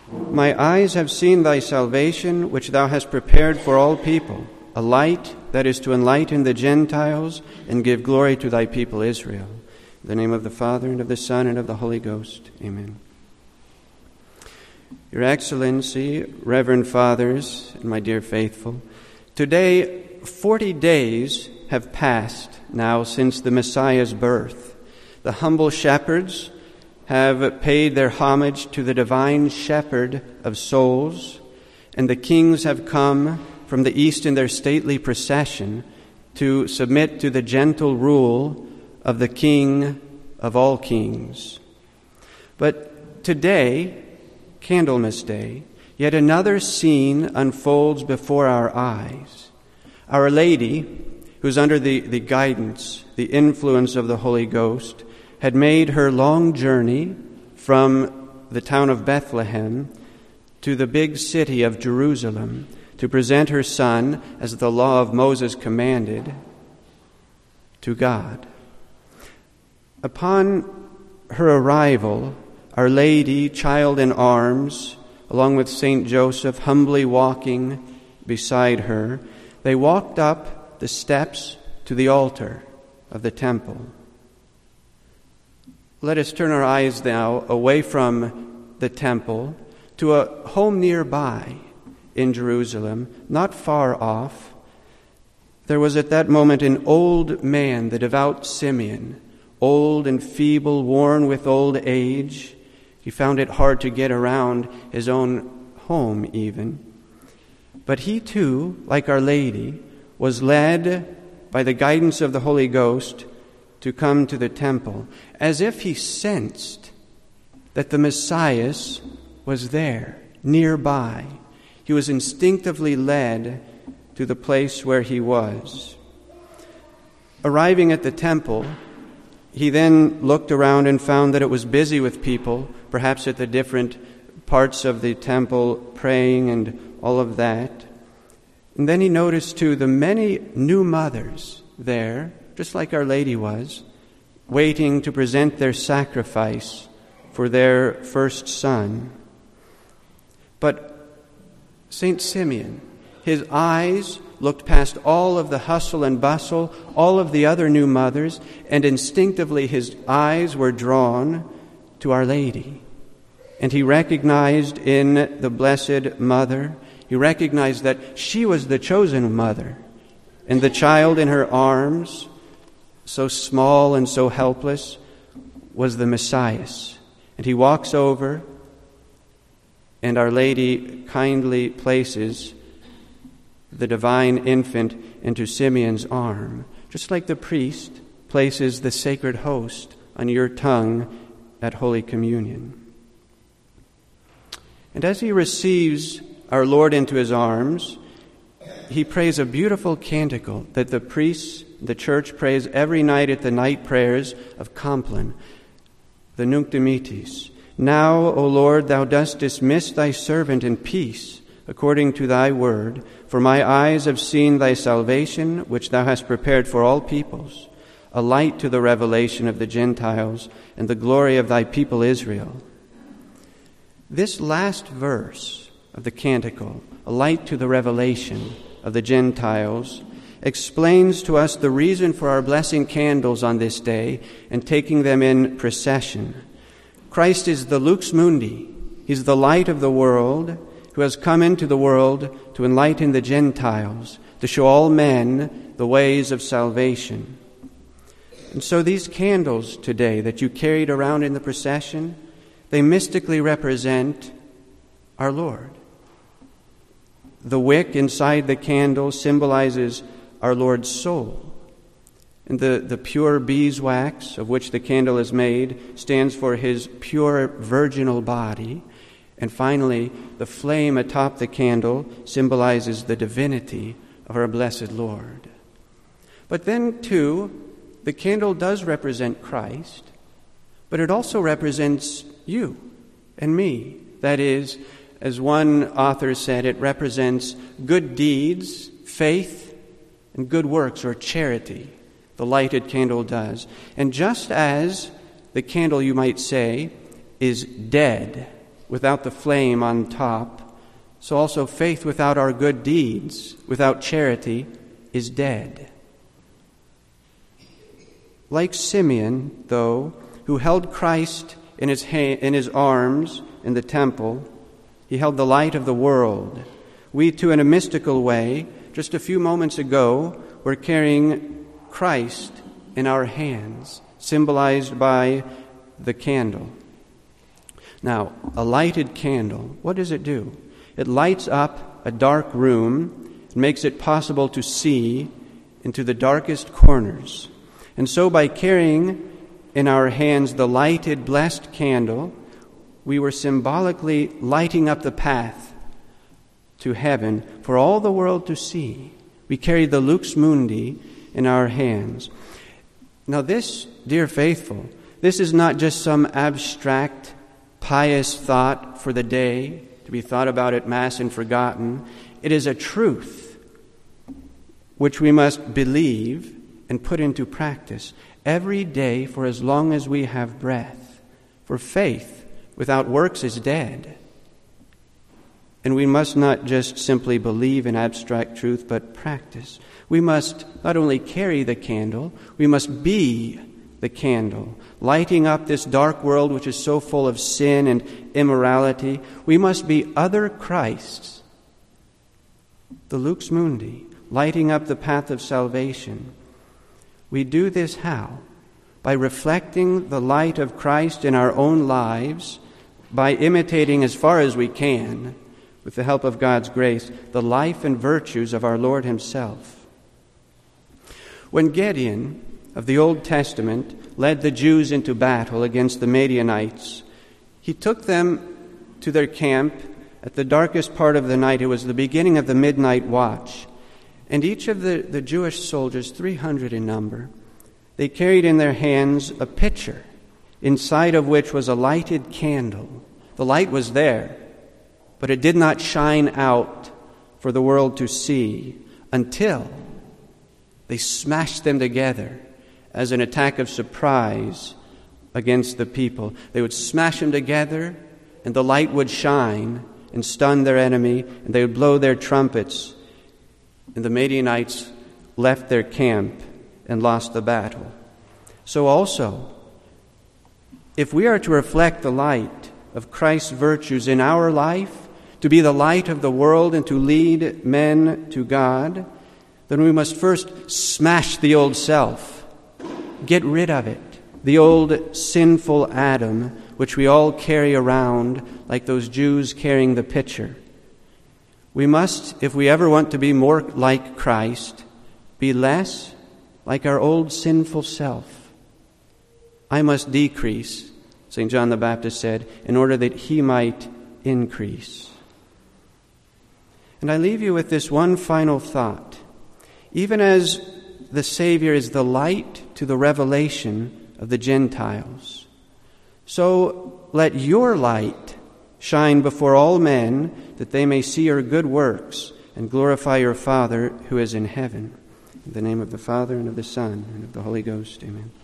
My eyes have seen thy salvation, which thou hast prepared for all people, a light that is to enlighten the Gentiles and give glory to thy people Israel. In the name of the Father, and of the Son, and of the Holy Ghost. Amen. Your Excellency, Reverend Fathers, and my dear faithful, today 40 days have passed now since the Messiah's birth. The humble shepherds have paid their homage to the divine shepherd of souls, and the kings have come from the east in their stately procession to submit to the gentle rule of the King of all kings. But today, Candlemas Day, yet another scene unfolds before our eyes. Our Lady, who's under the guidance, the influence of the Holy Ghost, had made her long journey from the town of Bethlehem to the big city of Jerusalem to present her Son, as the law of Moses commanded, to God. Upon her arrival, Our Lady, child in arms, along with Saint Joseph, humbly walking beside her, they walked up the steps to the altar of the temple. Let us turn our eyes now away from the temple to a home nearby in Jerusalem, not far off. There was at that moment an old man, the devout Simeon, old and feeble, worn with old age. He found it hard to get around his own home even. But he too, like Our Lady, was led by the guidance of the Holy Ghost to come to the temple, as if he sensed that the Messiah was there, nearby. He was instinctively led to the place where he was. Arriving at the temple, he then looked around and found that it was busy with people, perhaps at the different parts of the temple, praying and all of that. And then he noticed, too, the many new mothers there, just like Our Lady was, waiting to present their sacrifice for their first son. But St. Simeon, his eyes looked past all of the hustle and bustle, all of the other new mothers, and instinctively his eyes were drawn to Our Lady. And he recognized in the Blessed Mother, he recognized that she was the chosen mother, and the child in her arms, so small and so helpless, was the Messiah. And he walks over, and Our Lady kindly places the divine infant into Simeon's arm, just like the priest places the sacred host on your tongue at Holy Communion. And as he receives our Lord into his arms, he prays a beautiful canticle that the priests, the church prays every night at the night prayers of Compline, the Nunc Dimittis. Now, O Lord, thou dost dismiss thy servant in peace, according to thy word, for my eyes have seen thy salvation, which thou hast prepared for all peoples, a light to the revelation of the Gentiles and the glory of thy people Israel. This last verse of the canticle, a light to the revelation of the Gentiles, explains to us the reason for our blessing candles on this day and taking them in procession. Christ is the Lux Mundi. He's the light of the world, who has come into the world to enlighten the Gentiles, to show all men the ways of salvation. And so these candles today that you carried around in the procession, they mystically represent our Lord. The wick inside the candle symbolizes our Lord's soul. And the pure beeswax of which the candle is made stands for his pure virginal body. And finally, the flame atop the candle symbolizes the divinity of our blessed Lord. But then, too, the candle does represent Christ, but it also represents you and me. That is, as one author said, it represents good deeds, faith, and good works, or charity. The lighted candle does. And just as the candle, you might say, is dead without the flame on top, so also faith without our good deeds, without charity, is dead. Like Simeon, though, who held Christ in his arms in the temple, he held the light of the world. We, too, in a mystical way, just a few moments ago, were carrying Christ in our hands, symbolized by the candle. Now, a lighted candle, what does it do? It lights up a dark room and makes it possible to see into the darkest corners. And so by carrying in our hands the lighted, blessed candle, we were symbolically lighting up the path to heaven for all the world to see. We carried the Lux Mundi in our hands. Now this, dear faithful, this is not just some abstract, pious thought for the day, to be thought about at Mass and forgotten. It is a truth which we must believe and put into practice every day for as long as we have breath. For faith without works is dead. And we must not just simply believe in abstract truth, but practice. We must not only carry the candle, we must be the candle, lighting up this dark world which is so full of sin and immorality. We must be other Christs, the Lux Mundi, lighting up the path of salvation. We do this how? By reflecting the light of Christ in our own lives, by imitating as far as we can, with the help of God's grace, the life and virtues of our Lord himself. When Gideon of the Old Testament led the Jews into battle against the Midianites, he took them to their camp at the darkest part of the night. It was the beginning of the midnight watch. And each of the Jewish soldiers, 300 in number, they carried in their hands a pitcher, inside of which was a lighted candle. The light was there, but it did not shine out for the world to see until they smashed them together as an attack of surprise against the people. They would smash them together, and the light would shine and stun their enemy, and they would blow their trumpets, and the Midianites left their camp and lost the battle. So also, if we are to reflect the light of Christ's virtues in our life, to be the light of the world and to lead men to God, then we must first smash the old self, get rid of it, the old sinful Adam, which we all carry around like those Jews carrying the pitcher. We must, if we ever want to be more like Christ, be less like our old sinful self. I must decrease, St. John the Baptist said, in order that he might increase. And I leave you with this one final thought. Even as the Savior is the light to the revelation of the Gentiles, so let your light shine before all men, that they may see your good works and glorify your Father who is in heaven. In the name of the Father, and of the Son, and of the Holy Ghost, amen.